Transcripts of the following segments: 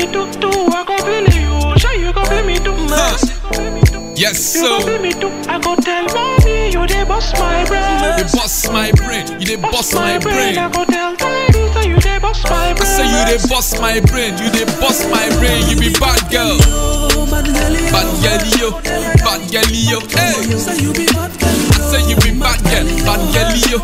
too. I go feel you. Sure you go feel me too. Yes, You so go feel me too. I go tell mommy you dey bust my brain. you bust my brain, you dey bust my brain. I go tell daddy say you dey bust my brain. I say you dey bust my brain, you dey bust my brain. You be bad girl, bad girl yo, hey. Say you be bad girl. I say you be bad girl yo,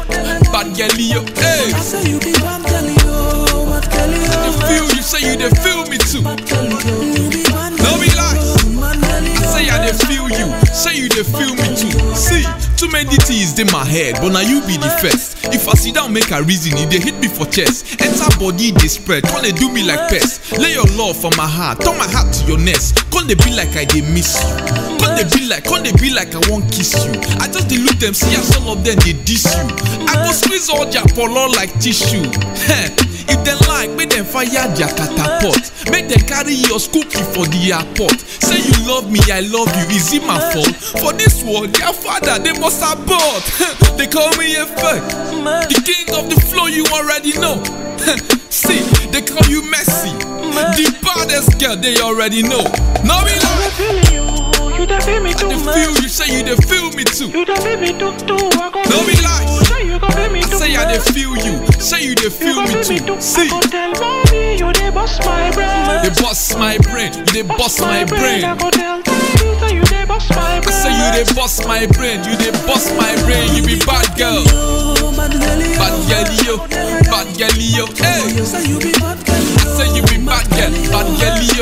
hey. I say you be bad girl, yo, bad girl, yo. I feel you, say you dey feel me too. Bad girl, yo. You be bad No be lies. bad girl, yo. Say I dey feel you, say you dey feel me too. See, too many things in my head, but now you be the first. If I sit down make a reason, it dey hit me for chest. Enter body dey spread, come dey do me like pest. Lay your love for my heart, turn my heart to your nest. Come dey be like I dey miss you. Come dey be like I wan kiss you. I just dey look them, see as all of them dey diss you. I go squeeze all their polo like tissue. If they like, make them fire their catapult. Make them carry your scoopy for the airport. Say you love me, I love you, is it my fault? For this world, their father, they must abort. They call me a fake, the king of the flow, you already know. See, they call you Messi, the baddest girl, they already know. No be I like feel you. You dey feel me too. they feel you, say you dey feel me too. You dey feel me too. I go No feel be you. lies. Sure you go feel me too. Say I dey feel you, say you dey feel me too. See, I go tell mommy you dey bust my brain. they bust my brain, you dey bust my brain. I go tell daddy say you dey bust my I brain. say you dey bust my brain, you dey bust my brain. You be bad girl, Yo, bad girl, yo. bad girl yo, hey. Say you be bad girl, I say you be bad girl yo,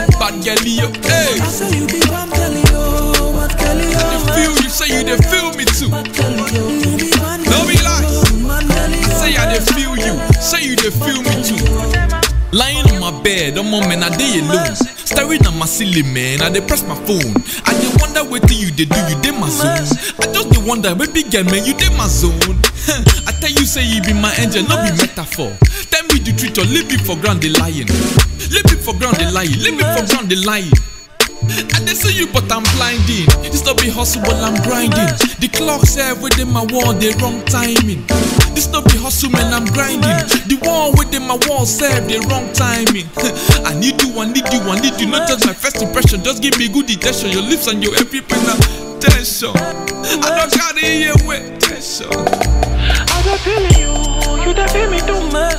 hey. I say you be bad girl, yo, bad girl, yo. I feel you, say you dey feel me too. Bad girl, yo. You be bad girl, No be lies. bad girl, yo. Say I dey feel you, say you dey feel me too. Lying on my bed, I'm on man, I dey alone. Staring at my ceiling, man, I dey press my phone. I dey wonder what you dey do, you dey my zone. I just dey wonder, baby girl, man, you dey my zone. I tell you, say you be my angel, no be metaphor. Tell me the truth, or leave me for ground, they lying. Leave me for ground, they lying. Leave me for ground, they lying. I dey see you, but I'm blinding. This not be hustle, but I'm grinding. The clock said within my wall, the wrong timing. This not be hustle, man, I'm grinding. The wall within my wall said the wrong timing. I need you. Not just my first impression, just give me good attention. Your lips and your every pen attention. I don't carry you with tension. I dey feel you. You dey feel me too.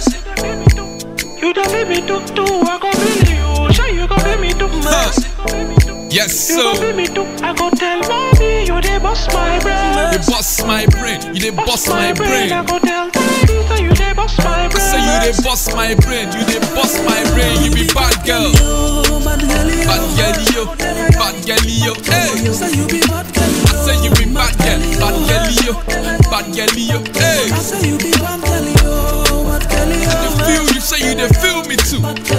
You dey feel me too. I go feel you. Sure you go feel me too. Yes, You go so feel me too. I go tell mommy you dey bust my brain. you bust my brain, you dey bust my brain. I go tell daddy say you dey bust my I brain. say you dey bust my brain, you dey bust my brain. You be bad girl, Yo, bad girl, yo. bad girl yo, hey. Say you be bad girl, I say you be bad girl yo, hey. I say you be bad girl, yo, bad girl, yo. I feel you, say you dey feel me too. Bad girl,